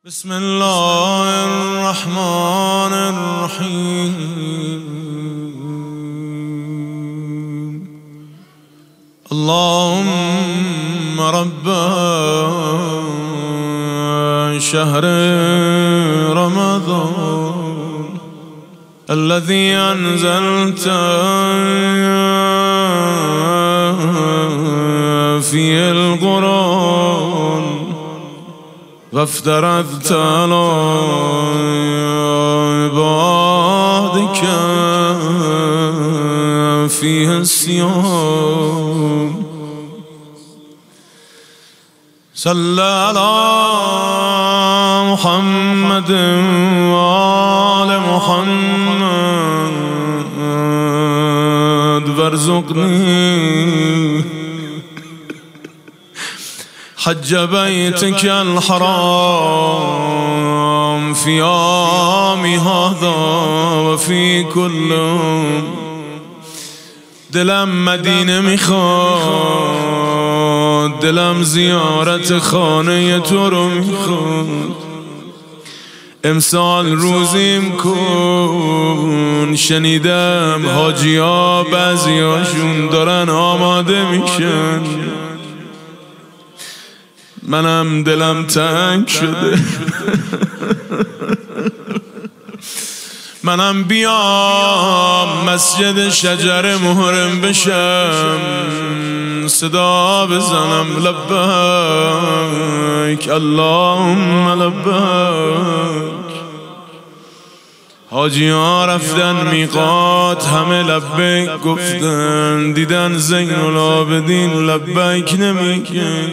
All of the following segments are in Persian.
بسم الله الرحمن الرحيم. اللهم رب شهر رمضان الذي أنزلت فيه القرآن وافترضت على عبادك فيه الصيام صل على محمد وآل محمد وارزقني حج بيتك الحرام في عامي هذا وفي كل دلم مدینه میخواد، دلم زیارت خانه تو رو میخواد. امسال روزیم کن، شنیدم حاجی ها بعضی هاشون دارن آماده میشن، منم دلم تنگ شده منم بیام مسجد شجر محرم بشم، صدا بزنم لبیک اللهم لبیک. حاجی ها رفتن میقات، همه لبیک گفتن، دیدن زین العابدین لبیک نمیگه.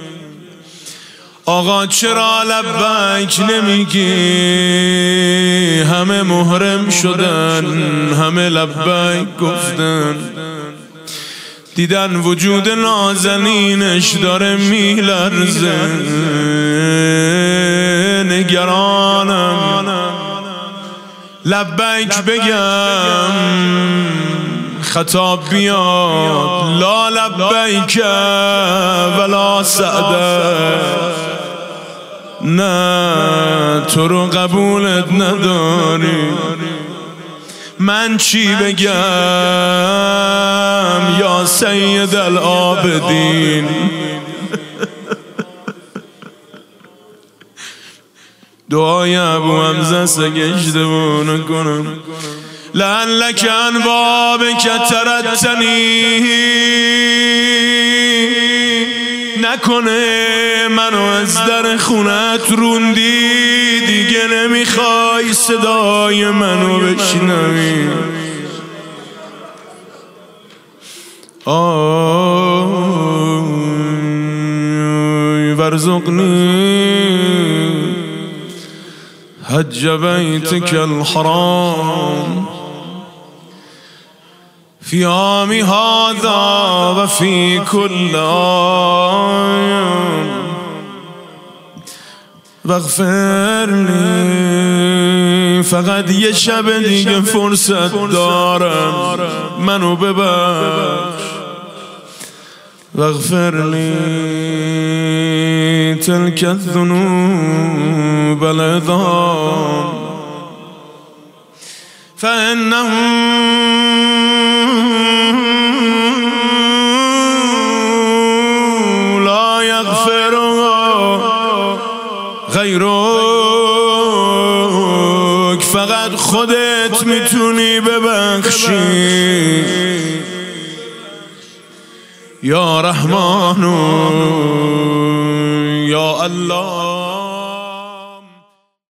آقا چرا لبیک نمیگی؟ همه محرم شدن، همه لبیک گفتن، دیدن وجود نازنینش داره میلرزه. نگرانم لبیک بگم خطاب بیاد، لا لبیک ولا سعدک، نه تو رو قبولت نداری. من چی بگم یا سید العابدین؟ دعای ابو حمزه سگشته نکنم. لعلک عن بابک ترتنی، نکنه منو از در خونت روندی، دیگه نمیخوای صدای منو بشنوی. وارزقنی حج بیتک الحرام في عامي هذا وفي كل عام واغفر لي. فقط یه شب دیگه فرصت دارم، منو ببخش. واغفر لي تلك الذنوب العظام فإنه لا يغفر غیرک. فقط خودت میتونی ببخشی یا رحمانو